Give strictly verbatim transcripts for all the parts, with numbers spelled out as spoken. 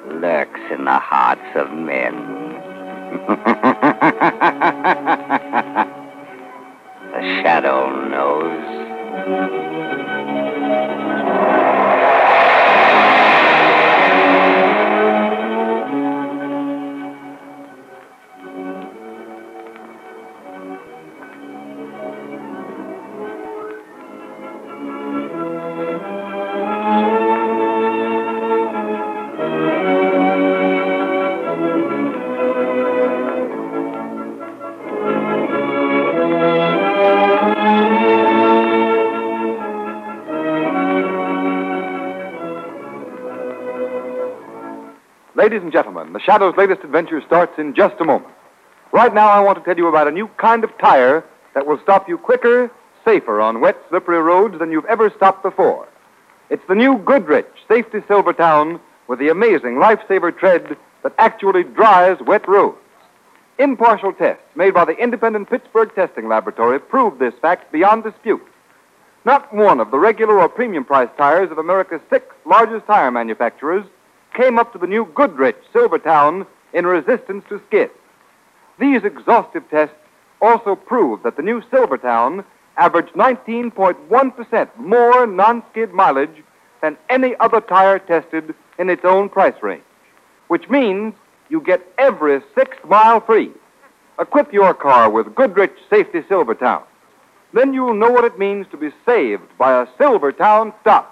lurks in the hearts of men. The shadow knows. Ladies and gentlemen, the Shadow's latest adventure starts in just a moment. Right now, I want to tell you about a new kind of tire that will stop you quicker, safer on wet, slippery roads than you've ever stopped before. It's the new Goodrich Safety Silvertown with the amazing lifesaver tread that actually dries wet roads. Impartial tests made by the independent Pittsburgh Testing Laboratory prove this fact beyond dispute. Not one of the regular or premium price tires of America's six largest tire manufacturers came up to the new Goodrich Silvertown in resistance to skid. These exhaustive tests also prove that the new Silvertown averaged nineteen point one percent more non-skid mileage than any other tire tested in its own price range, which means you get every sixth mile free. Equip your car with Goodrich Safety Silvertown. Then you'll know what it means to be saved by a Silvertown stop.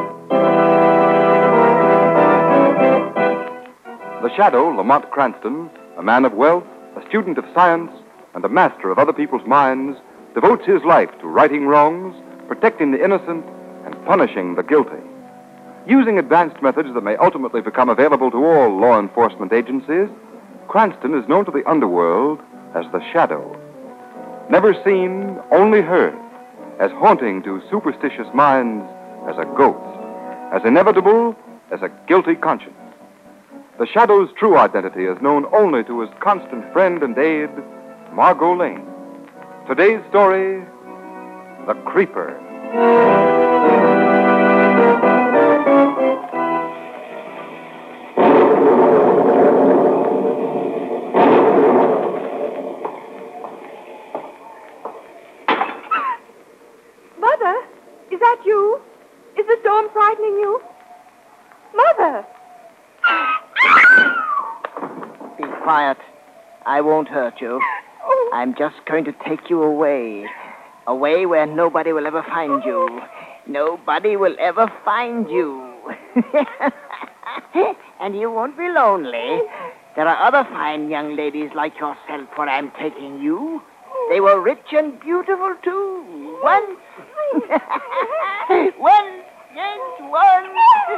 The Shadow, Lamont Cranston, a man of wealth, a student of science, and a master of other people's minds, devotes his life to righting wrongs, protecting the innocent, and punishing the guilty. Using advanced methods that may ultimately become available to all law enforcement agencies, Cranston is known to the underworld as the Shadow. Never seen, only heard, as haunting to superstitious minds as a ghost, as inevitable as a guilty conscience. The Shadow's true identity is known only to his constant friend and aide, Margot Lane. Today's story, The Creeper. Mother, is that you? Is the storm frightening you? Mother! Be quiet. I won't hurt you. Oh. I'm just going to take you away. Away where nobody will ever find you. Nobody will ever find you. And you won't be lonely. There are other fine young ladies like yourself where I'm taking you. They were rich and beautiful, too. Once. Once. Yes, once.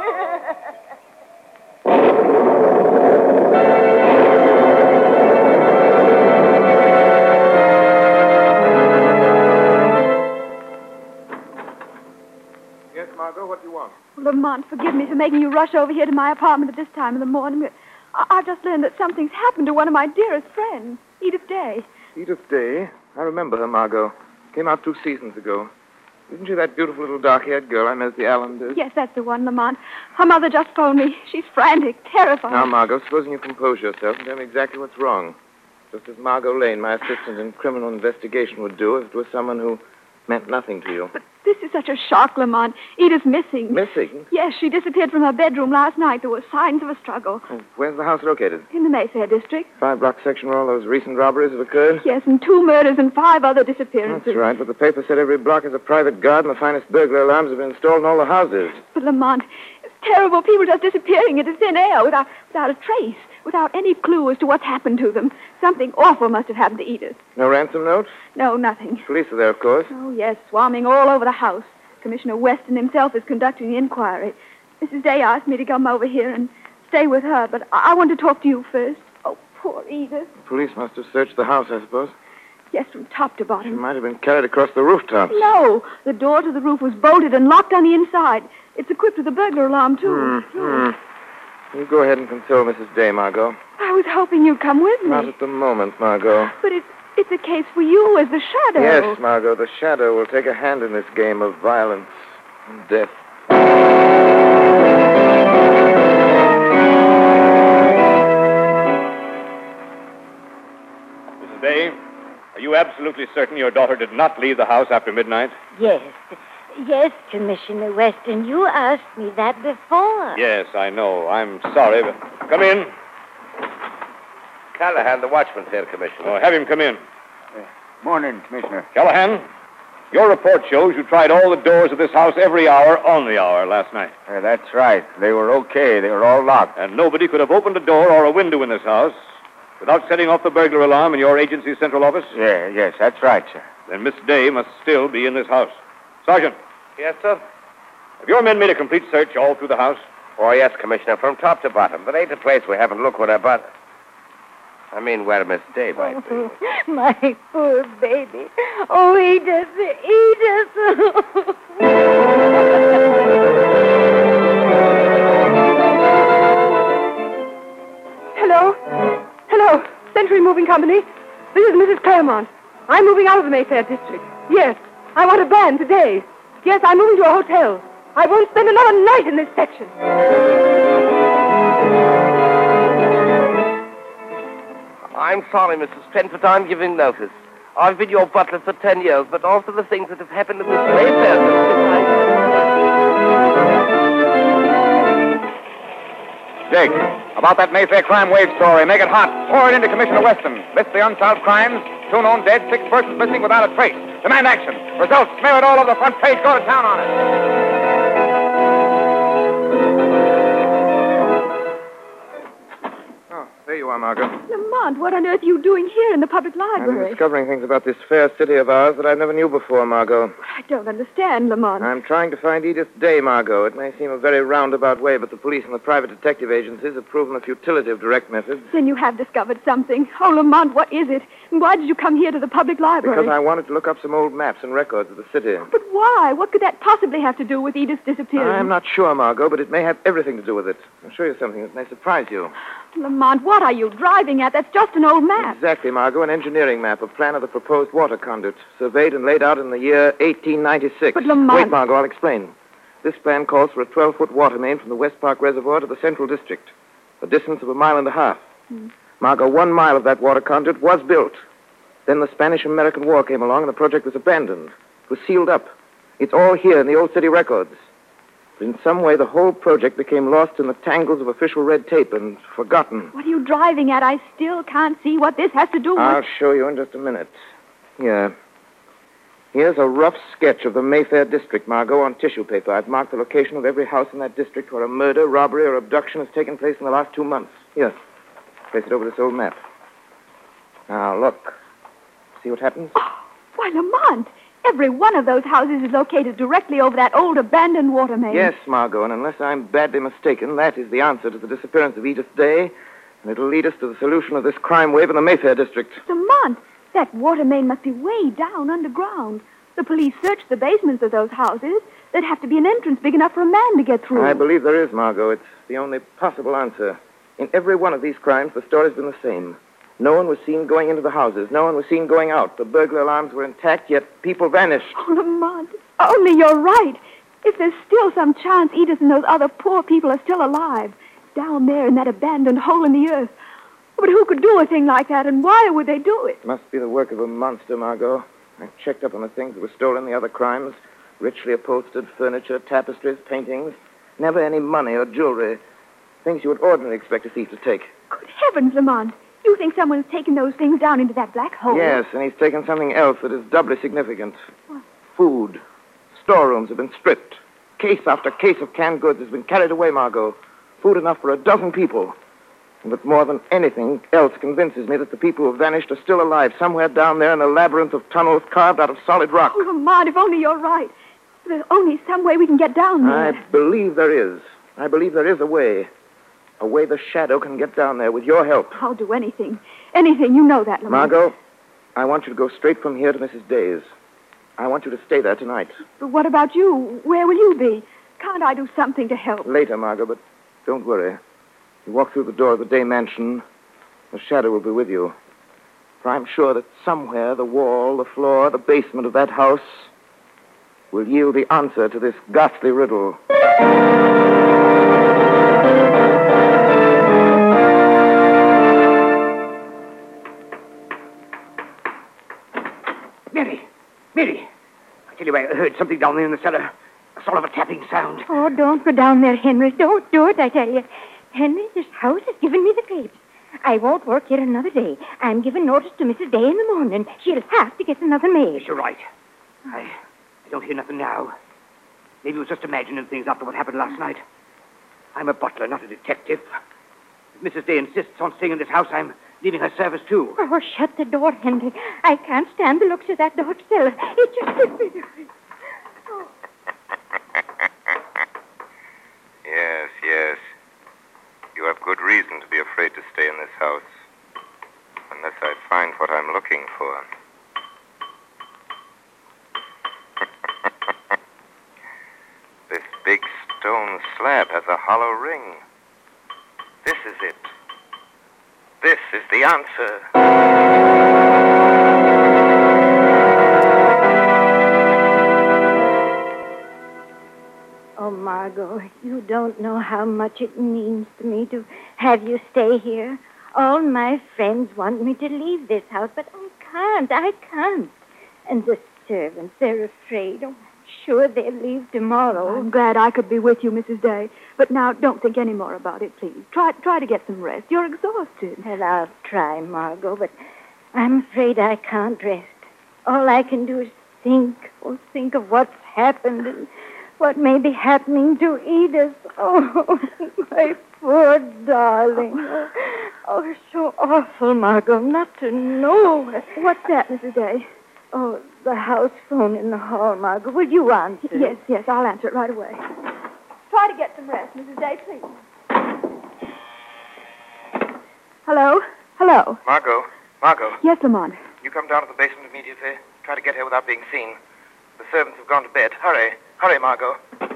Yes, Margot, what do you want? Lamont, forgive me for making you rush over here to my apartment at this time of the morning. I- I've just learned that something's happened to one of my dearest friends, Edith Day. Edith Day? I remember her, Margot. Came out two seasons ago. Isn't she that beautiful little dark-haired girl I met at the Allanders? Yes, that's the one, Lamont. Her mother just phoned me. She's frantic, terrified. Now, Margot, supposing you compose yourself and tell me exactly what's wrong. Just as Margot Lane, my assistant in criminal investigation, would do if it was someone who meant nothing to you. But this is such a shock, Lamont. Edith's missing. Missing? Yes, she disappeared from her bedroom last night. There were signs of a struggle. Oh, where's the house located? In the Mayfair district. Five-block section where all those recent robberies have occurred? Yes, and two murders and five other disappearances. That's right, but the paper said every block has a private guard and the finest burglar alarms have been installed in all the houses. But, Lamont, it's terrible. People just disappearing into thin air without, without a trace, without any clue as to what's happened to them. Something awful must have happened to Edith. No ransom note? No, nothing. Police are there, of course. Oh, yes, swarming all over the house. Commissioner Weston himself is conducting the inquiry. Missus Day asked me to come over here and stay with her, but I, I want to talk to you first. Oh, poor Edith. The police must have searched the house, I suppose. Yes, from top to She bottom. might have been carried across the rooftops. No, the door to the roof was bolted and locked on the inside. It's equipped with a burglar alarm, too. Mm-hmm. You go ahead and console Missus Day, Margot. I was hoping you'd come with me. Not at the moment, Margot. But it's it's a case for you as the Shadow. Yes, Margot, the Shadow will take a hand in this game of violence and death. Missus Day, are you absolutely certain your daughter did not leave the house after midnight? Yes. Yes, Commissioner Weston. You asked me that before. Yes, I know. I'm sorry, but... Come in. Callahan, the watchman's here, Commissioner. Oh, have him come in. Morning, Commissioner. Callahan, your report shows you tried all the doors of this house every hour on the hour last night. Uh, that's right. They were okay. They were all locked. And nobody could have opened a door or a window in this house without setting off the burglar alarm in your agency's central office? Yeah, yes, that's right, sir. Then Miss Day must still be in this house. Sergeant. Yes, sir? Have your men made a complete search all through the house? Oh, yes, Commissioner, from top to bottom. There ain't a place we haven't looked where about... I mean, where Miss Day might be. Oh, my poor baby. Oh, Edith, Edith. Hello? Hello. Century Moving Company. This is Missus Claremont. I'm moving out of the Mayfair district. Yes. I want a van today. Yes, I'm moving to a hotel. I won't spend another night in this section. I'm sorry, Missus Trent, but I'm giving notice. I've been your butler for ten years, but after the things that have happened in this Mayfair district, I... Jake, about that Mayfair crime wave story. Make it hot. Pour it into Commissioner Weston. List the unsolved crimes. Two known dead, six persons missing without a trace. Demand action. Results. Smear it all over the front page. Go to town on it. There you are, Margot. Lamont, what on earth are you doing here in the public I'm library? discovering things about this fair city of ours that I never knew before, Margot. I don't understand, Lamont. I'm trying to find Edith Day, Margot. It may seem a very roundabout way, but the police and the private detective agencies have proven the futility of direct methods. Then you have discovered something. Oh, Lamont, what is it? And why did you come here to the public library? Because I wanted to look up some old maps and records of the city. But why? What could that possibly have to do with Edith's disappearance? I'm not sure, Margot, but it may have everything to do with it. I'll show you something that may surprise you. Lamont, what are you driving at? That's just an old map. Exactly, Margot. An engineering map, a plan of the proposed water conduit, surveyed and laid out in the year eighteen ninety-six. But, Lamont... Wait, Margot, I'll explain. This plan calls for a twelve-foot water main from the West Park Reservoir to the Central District, a distance of a mile and a half. Hmm. Margot, one mile of that water conduit was built. Then the Spanish-American War came along and the project was abandoned. It was sealed up. It's all here in the old city records. But in some way, the whole project became lost in the tangles of official red tape and forgotten. What are you driving at? I still can't see what this has to do with... I'll show you in just a minute. Here. Here's a rough sketch of the Mayfair district, Margot, on tissue paper. I've marked the location of every house in that district where a murder, robbery, or abduction has taken place in the last two months. Here. Place it over this old map. Now, look. See what happens? Oh, why, Lamont, every one of those houses is located directly over that old abandoned water main. Yes, Margot, and unless I'm badly mistaken, that is the answer to the disappearance of Edith Day, and it'll lead us to the solution of this crime wave in the Mayfair district. Lamont, that water main must be way down underground. The police searched the basements of those houses. There'd have to be an entrance big enough for a man to get through. I believe there is, Margot. It's the only possible answer. In every one of these crimes, the story's been the same. No one was seen going into the houses. No one was seen going out. The burglar alarms were intact, yet people vanished. Oh, Lamont, only you're right. If there's still some chance Edith and those other poor people are still alive, down there in that abandoned hole in the earth. But who could do a thing like that, and why would they do it? It must be the work of a monster, Margot. I checked up on the things that were stolen, the other crimes. Richly upholstered furniture, tapestries, paintings. Never any money or jewelry. Things you would ordinarily expect a thief to take. Good heavens, Lamont. You think someone's taken those things down into that black hole? Yes, and he's taken something else that is doubly significant. What? Food. Storerooms have been stripped. Case after case of canned goods has been carried away, Margot. Food enough for a dozen people. But more than anything else convinces me that the people who have vanished are still alive somewhere down there in a labyrinth of tunnels carved out of solid rock. Oh, Lamont, if only you're right. There's only some way we can get down there. I believe there is. I believe there is a way. A way the shadow can get down there with your help. I'll do anything. Anything. You know that, Lamont. Margot, I want you to go straight from here to Missus Day's. I want you to stay there tonight. But what about you? Where will you be? Can't I do something to help? Later, Margot, but don't worry. You walk through the door of the Day Mansion, the shadow will be with you. For I'm sure that somewhere the wall, the floor, the basement of that house will yield the answer to this ghastly riddle. Mary! Mary! I tell you, I heard something down there in the cellar. A sort of a tapping sound. Oh, don't go down there, Henry. Don't do it, I tell you. Henry, this house has given me the creeps. I won't work here another day. I'm giving notice to Missus Day in the morning. She'll have to get another maid. Yes, you're right. I, I don't hear nothing now. Maybe it was just imagining things after what happened last night. I'm a butler, not a detective. If Missus Day insists on staying in this house, I'm leaving her service, too. Oh, shut the door, Henry. I can't stand the looks of that dark cellar. It just gives me the... Oh. Yes, yes. You have good reason to be afraid to stay in this house. Unless I find what I'm looking for. This big stone slab has a hollow ring. This is it. This is the answer. Oh, Margot, you don't know how much it means to me to have you stay here. All my friends want me to leave this house, but I can't. I can't. And the servants, they're afraid. Oh, I'm sure they'll leave tomorrow. I'm glad I could be with you, Missus Day. But now, don't think any more about it, please. Try try to get some rest. You're exhausted. Well, I'll try, Margot, but I'm afraid I can't rest. All I can do is think, oh, think of what's happened and what may be happening to Edith. Oh, my poor darling. Oh, oh, so awful, Margot, not to know. What's that, Missus Day? Oh, the house phone in the hall, Margot. Will you answer? Yes, yes, I'll answer it right away. Try to get some rest, Missus Day, please. Hello? Hello? Margot, Margot. Yes, Lamont. You come down to the basement immediately. Try to get here without being seen. The servants have gone to bed. Hurry. Hurry, Margot.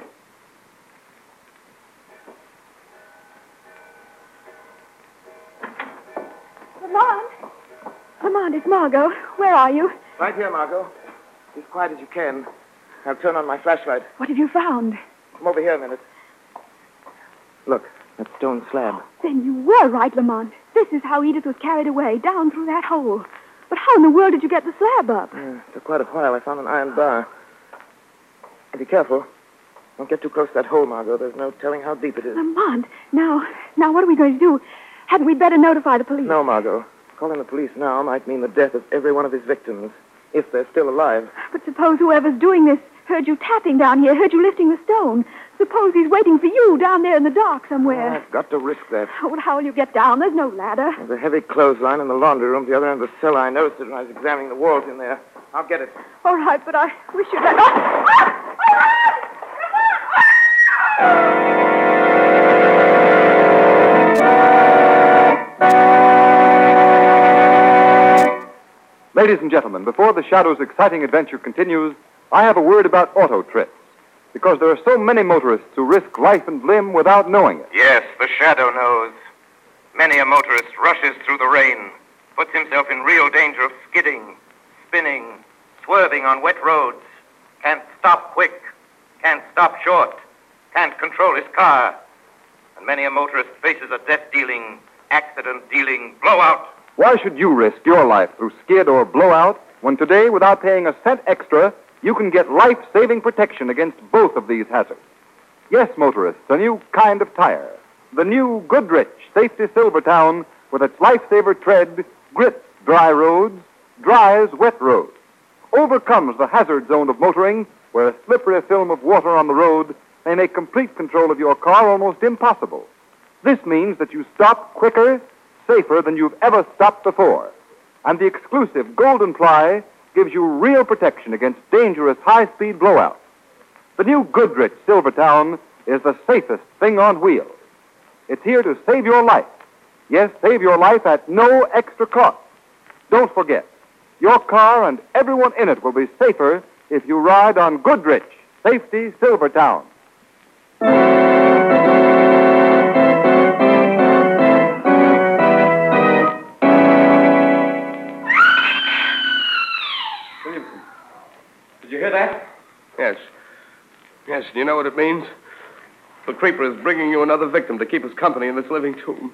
Lamont? Lamont, it's Margot. Where are you? Right here, Margot. Be as quiet as you can. I'll turn on my flashlight. What have you found? Come over here a minute. Look, that stone slab. Then you were right, Lamont. This is how Edith was carried away, down through that hole. But how in the world did you get the slab up? Yeah, for quite a while, I found an iron bar. Be careful. Don't get too close to that hole, Margot. There's no telling how deep it is. Lamont, now, now what are we going to do? Hadn't we better notify the police? No, Margot. Calling the police now might mean the death of every one of his victims, if they're still alive. But suppose whoever's doing this heard you tapping down here, heard you lifting the stone. Suppose he's waiting for you down there in the dark somewhere. I've got to risk that. Oh, well, how will you get down? There's no ladder. There's a heavy clothesline in the laundry room at the other end of the cellar. I noticed it when I was examining the walls in there. I'll get it. All right, but I wish you'd let... Oh! Ah! Ladies and gentlemen, before the Shadow's exciting adventure continues, I have a word about auto trips. Because there are so many motorists who risk life and limb without knowing it. Yes, the Shadow knows. Many a motorist rushes through the rain, puts himself in real danger of skidding, spinning, swerving on wet roads, can't stop quick, can't stop short, can't control his car. And many a motorist faces a death-dealing, accident-dealing blowout. Why should you risk your life through skid or blowout when today, without paying a cent extra, you can get life-saving protection against both of these hazards? Yes, motorists, a new kind of tire. The new Goodrich Safety Silvertown with its lifesaver tread grits dry roads, dries wet roads, overcomes the hazard zone of motoring where a slippery film of water on the road may make complete control of your car almost impossible. This means that you stop quicker, safer than you've ever stopped before. And the exclusive Golden Ply gives you real protection against dangerous high-speed blowouts. The new Goodrich Silvertown is the safest thing on wheels. It's here to save your life. Yes, save your life at no extra cost. Don't forget, your car and everyone in it will be safer if you ride on Goodrich Safety Silvertown. Williamson, did you hear that? Yes. Yes, do you know what it means? The creeper is bringing you another victim to keep us company in this living tomb.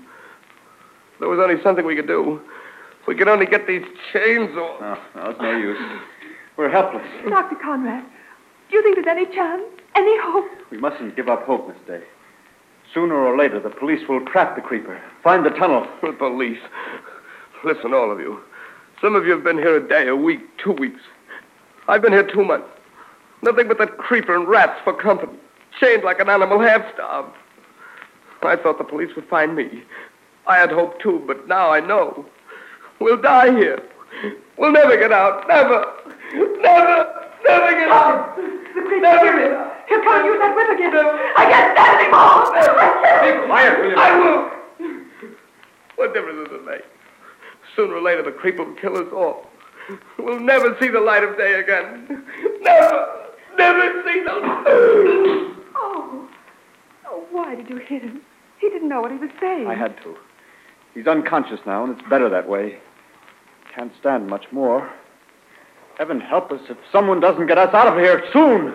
There was only something we could do. If we could only get these chains off. No, no, it's no use. We're helpless. Doctor Conrad, do you think there's any chance? Any hope? We mustn't give up hope, Miss Day. Sooner or later, the police will trap the creeper, find the tunnel. The police. Listen, all of you. Some of you have been here a day, a week, two weeks. I've been here two months. Nothing but that creeper and rats for company. Chained like an animal, half-starved. I thought the police would find me. I had hope, too, but now I know. We'll die here. We'll never get out. Never. Never. Never get out. The creeper, never. He'll come and use that whip again. I can't stand anymore. Be quiet, William. I will. What difference does it make? Sooner or later, the creeper will kill us all. We'll never see the light of day again. Never. Never see the light. Oh. Oh, why did you hit him? He didn't know what he was saying. I had to. He's unconscious now, and it's better that way. Can't stand much more. Heaven help us if someone doesn't get us out of here soon.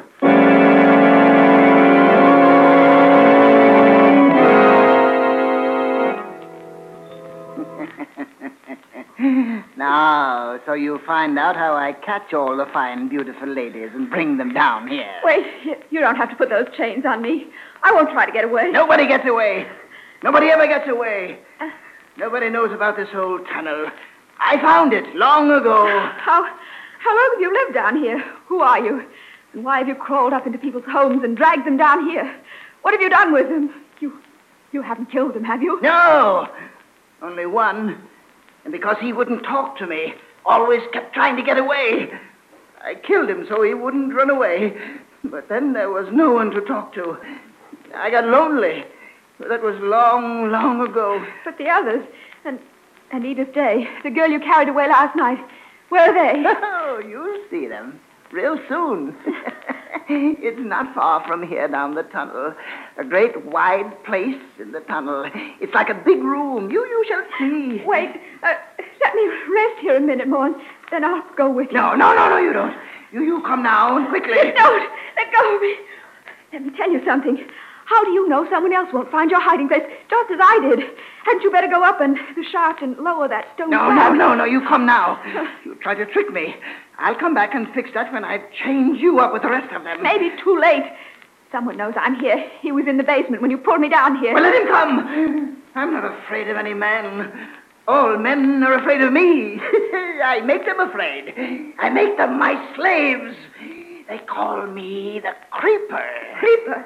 Now, so you find out how I catch all the fine, beautiful ladies and bring them down here. Wait, you don't have to put those chains on me. I won't try to get away. Nobody gets away. Nobody ever gets away. Nobody knows about this old tunnel. I found it long ago. How, how long have you lived down here? Who are you? And why have you crawled up into people's homes and dragged them down here? What have you done with them? You, you haven't killed them, have you? No. Only one. And because he wouldn't talk to me, always kept trying to get away. I killed him so he wouldn't run away. But then there was no one to talk to. I got lonely. That was long, long ago. But the others, and and Edith Day, the girl you carried away last night, where are they? Oh, you'll see them real soon. It's not far from here down the tunnel. A great wide place in the tunnel. It's like a big room. You you shall see. Wait, uh, let me rest here a minute more, and then I'll go with you. No, no, no, no, you don't. You you come now and quickly. Don't. Let go of me. Let me tell you something. How do you know someone else won't find your hiding place, just as I did? Hadn't you better go up and the shaft and lower that stone No, slab? no, no, no, you come now. You try to trick me. I'll come back and fix that when I've chained you up with the rest of them. Maybe too late. Someone knows I'm here. He was in the basement when you pulled me down here. Well, let him come. I'm not afraid of any man. All men are afraid of me. I make them afraid. I make them my slaves. They call me the Creeper. Creeper?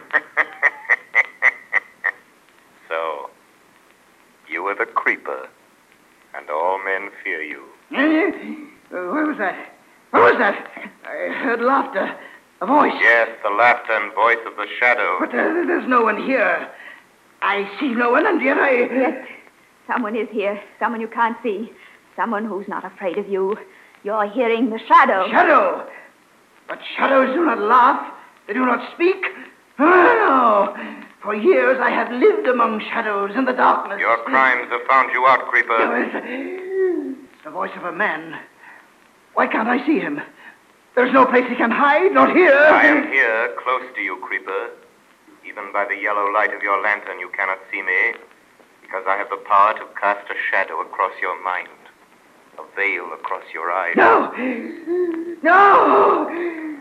So, you are the Creeper, and all men fear you. Uh, where was that? What was that? I heard laughter. A voice. Yes, the laughter and voice of the shadow. But uh, there's no one here. I see no one, and yet I... Yes, someone is here. Someone you can't see. Someone who's not afraid of you. You're hearing the shadow. Shadow? But shadows do not laugh. They do not speak. Oh, no. For years I have lived among shadows in the darkness. Your crimes have found you out, Creeper. It's the voice of a man. Why can't I see him? There's no place he can hide, not here. I am here, close to you, Creeper. Even by the yellow light of your lantern, you cannot see me, because I have the power to cast a shadow across your mind, a veil across your eyes. No! No!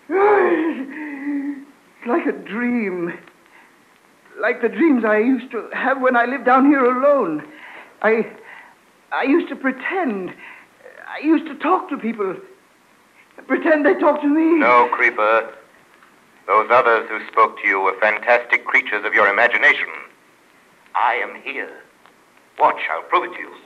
It's like a dream. Like the dreams I used to have when I lived down here alone. I... I used to pretend. I used to talk to people. Pretend they talk to me. No, Creeper. Those others who spoke to you were fantastic creatures of your imagination. I am here. Watch, I'll prove it to you.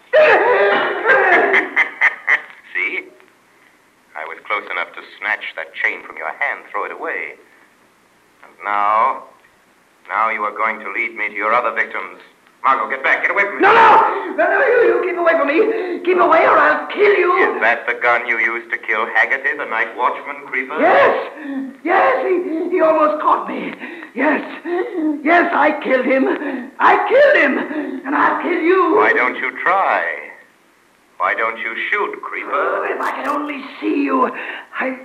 See? I was close enough to snatch that chain from your hand, throw it away. And now, now you are going to lead me to your other victims. Margot, get back. Get away from me. No, no! No, no, you, you keep away from me. Keep away or I'll kill you. Is that the gun you used to kill Haggerty, the night watchman, Creeper? Yes! Yes, he, he almost caught me. Yes. Yes, I killed him. I killed him. And I'll kill you. Why don't you try? Why don't you shoot, Creeper? Oh, if I could only see you. I...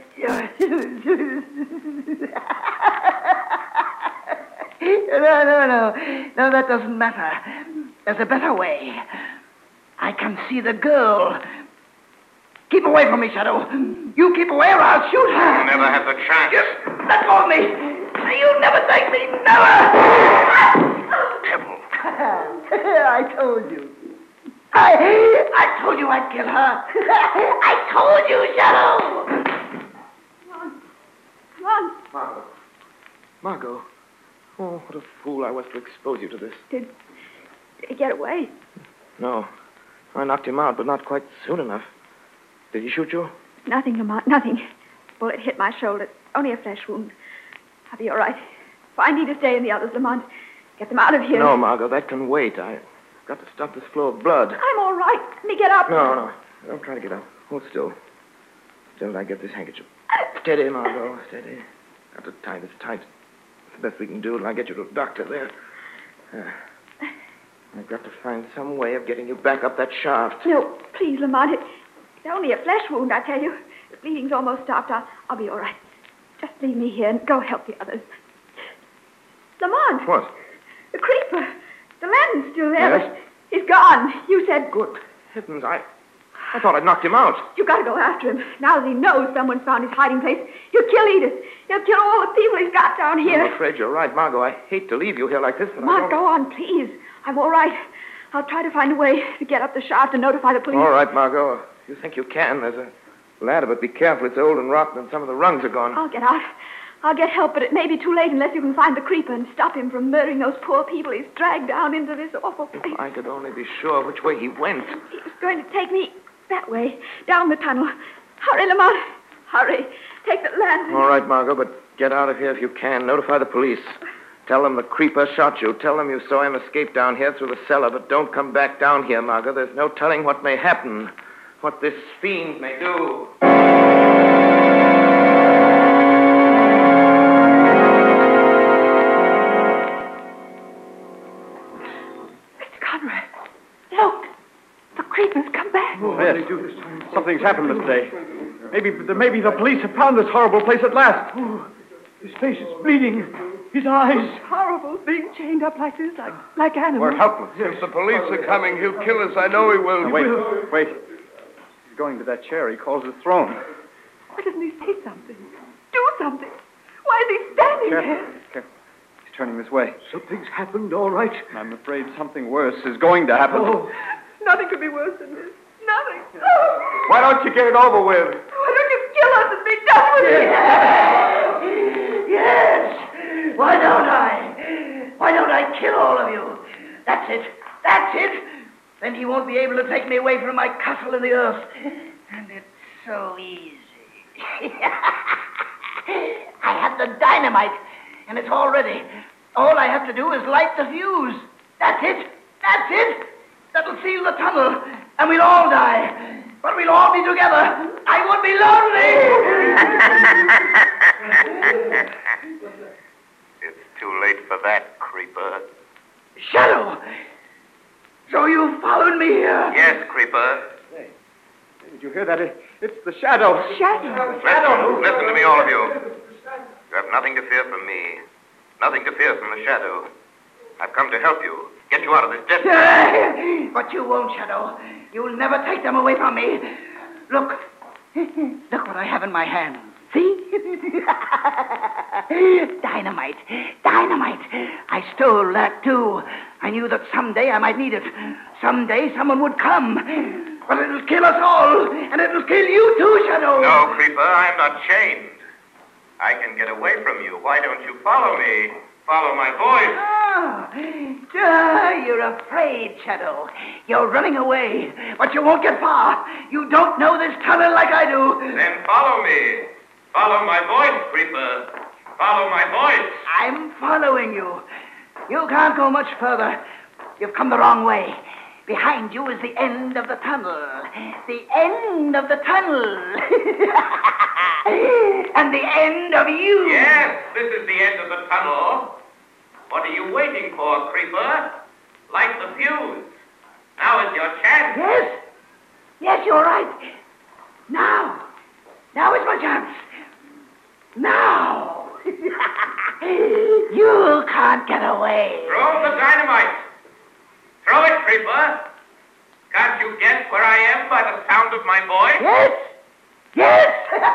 No, no, no. No, that doesn't matter. There's a better way. I can see the girl. Keep away from me, Shadow. You keep away or I'll shoot her. You'll never have the chance. Just let go of me. You'll never thank me. Never. Devil. I told you. I, I told you I'd kill her. I told you, Shadow. Come on. Come on. Margot. Margot. Oh, what a fool I was to expose you to this. Did, did he get away? No. I knocked him out, but not quite soon enough. Did he shoot you? Nothing, Lamont, nothing. Bullet hit my shoulder. Only a flesh wound. I'll be all right. Find Edith Day and the others, Lamont. Get them out of here. No, Margot, that can wait. I've got to stop this flow of blood. I'm all right. Let me get up. No, no. Don't try to get up. Hold still. Till I get this handkerchief. Steady, Margot. Steady. Got to tie this tight. It's the best we can do till I get you to a doctor there. Uh, I've got to find some way of getting you back up that shaft. No, please, Lamont. It, it's only a flesh wound, I tell you. The bleeding's almost stopped. I'll, I'll be all right. Just leave me here and go help the others. Lamont. What? The creeper. The lantern's still there, Yes? but he's gone. You said... Good heavens, I... I thought I'd knocked him out. You gotta go after him. Now that he knows someone's found his hiding place, he'll kill Edith. He'll kill all the people he's got down here. I'm afraid you're right, Margot. I hate to leave you here like this, but I Lamont, don't... go on, please. I'm all right. I'll try to find a way to get up the shaft and notify the police. All right, Margot. If you think you can, there's a ladder, but be careful. It's old and rotten, and some of the rungs are gone. I'll get out. I'll get help, but it may be too late unless you can find the creeper and stop him from murdering those poor people he's dragged down into this awful place. If I could only be sure which way he went. He was going to take me that way, down the tunnel. Hurry, Lamont. Hurry. Take the lantern. All right, Margot, but get out of here if you can. Notify the police. Tell them the creeper shot you. Tell them you saw him escape down here through the cellar, but don't come back down here, Margot. There's no telling what may happen, what this fiend may do. Mister Conrad, look. The creeper's come back. Oh, yes. Something's happened this day. Maybe, maybe the police have found this horrible place at last. Oh, his face is bleeding. His eyes. It's horrible being chained up like this, like, like animals. We're helpless. If the police are coming, he'll kill us. I know he will. Now, wait, wait. He's going to that chair he calls his throne. Why doesn't he say something? Do something. Why is he standing Careful. there? Careful. He's turning this way. Something's happened, all right. I'm afraid something worse is going to happen. Oh. Nothing could be worse than this. Nothing. Oh. Why don't you get it over with? Why don't you kill us and be done with it? Yes. Why don't I? Why don't I kill all of you? That's it. That's it. Then he won't be able to take me away from my castle in the earth. And it's so easy. I have the dynamite, and it's all ready. All I have to do is light the fuse. That's it. That's it. That'll seal the tunnel, and we'll all die. But we'll all be together. I won't be lonely. It's too late for that, creeper. Shadow! So you followed me here? Yes, creeper. Hey, did you hear that? It, it's the shadow. Shadow. Listen, listen to me, all of you. You have nothing to fear from me. Nothing to fear from the shadow. I've come to help you. Get you out of this death trap. But you won't, Shadow. You'll never take them away from me. Look. Look what I have in my hand. See? Dynamite. Dynamite. I stole that, too. I knew that someday I might need it. Someday someone would come. But it'll kill us all. And it'll kill you, too, Shadow. No, creeper, I'm not chained. I can get away from you. Why don't you follow me? Follow my voice. Ah, ah, you're afraid, Shadow. You're running away, but you won't get far. You don't know this tunnel like I do. Then follow me. Follow my voice, creeper. Follow my voice. I'm following you. You can't go much further. You've come the wrong way. Behind you is the end of the tunnel. The end of the tunnel. And the end of you. Yes, this is the end of the tunnel. What are you waiting for, creeper? Light the fuse. Now is your chance. Yes. Yes, you're right. Now. Now is my chance. Now. You can't get away. Throw the dynamite. Throw it, creeper. Can't you guess where I am by the sound of my voice? Yes. Yes!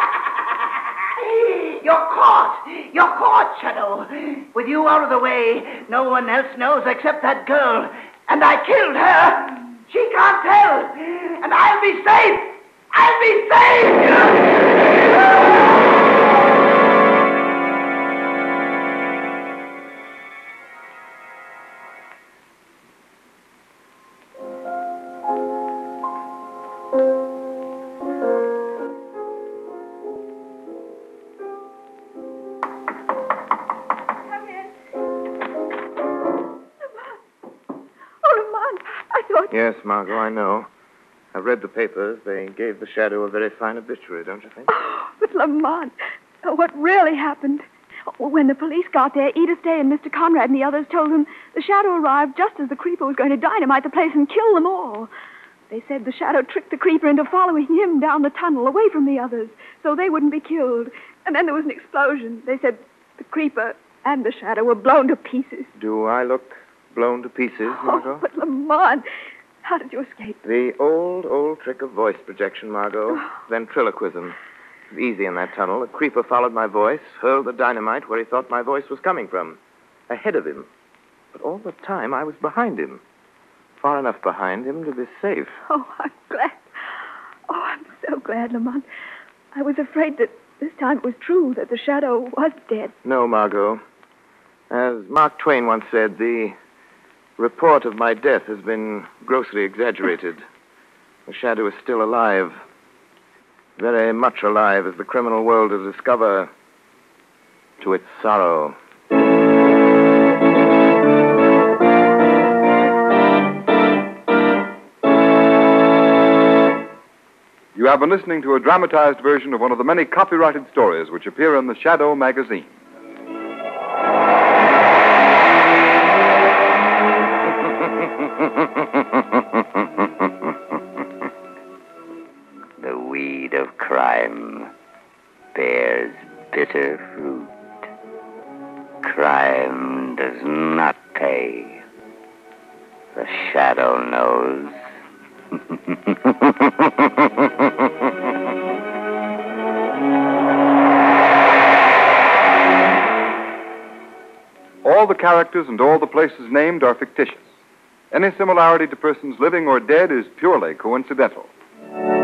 You're caught! You're caught, Shadow! With you out of the way, no one else knows except that girl. And I killed her! She can't tell! And I'll be safe! I'll be safe! Yes, Margot, I know. I've read the papers. They gave the Shadow a very fine obituary, don't you think? Oh, but Lamont, oh, what really happened? Oh, when the police got there, Edith Day and Mister Conrad and the others told them the Shadow arrived just as the Creeper was going to dynamite the place and kill them all. They said the Shadow tricked the Creeper into following him down the tunnel away from the others so they wouldn't be killed. And then there was an explosion. They said the Creeper and the Shadow were blown to pieces. Do I look blown to pieces, Margot? Oh, but Lamont... How did you escape? The old, old trick of voice projection, Margot. Ventriloquism. It was easy in that tunnel. The Creeper followed my voice, hurled the dynamite where he thought my voice was coming from. Ahead of him. But all the time I was behind him. Far enough behind him to be safe. Oh, I'm glad. Oh, I'm so glad, Lamont. I was afraid that this time it was true, that the Shadow was dead. No, Margot. As Mark Twain once said, the report of my death has been grossly exaggerated. The Shadow is still alive. Very much alive, as the criminal world will discover to its sorrow. You have been listening to a dramatized version of one of the many copyrighted stories which appear in the Shadow magazine. The weed of crime bears bitter fruit. Crime does not pay. The Shadow knows. All the characters and all the places named are fictitious. Any similarity to persons living or dead is purely coincidental.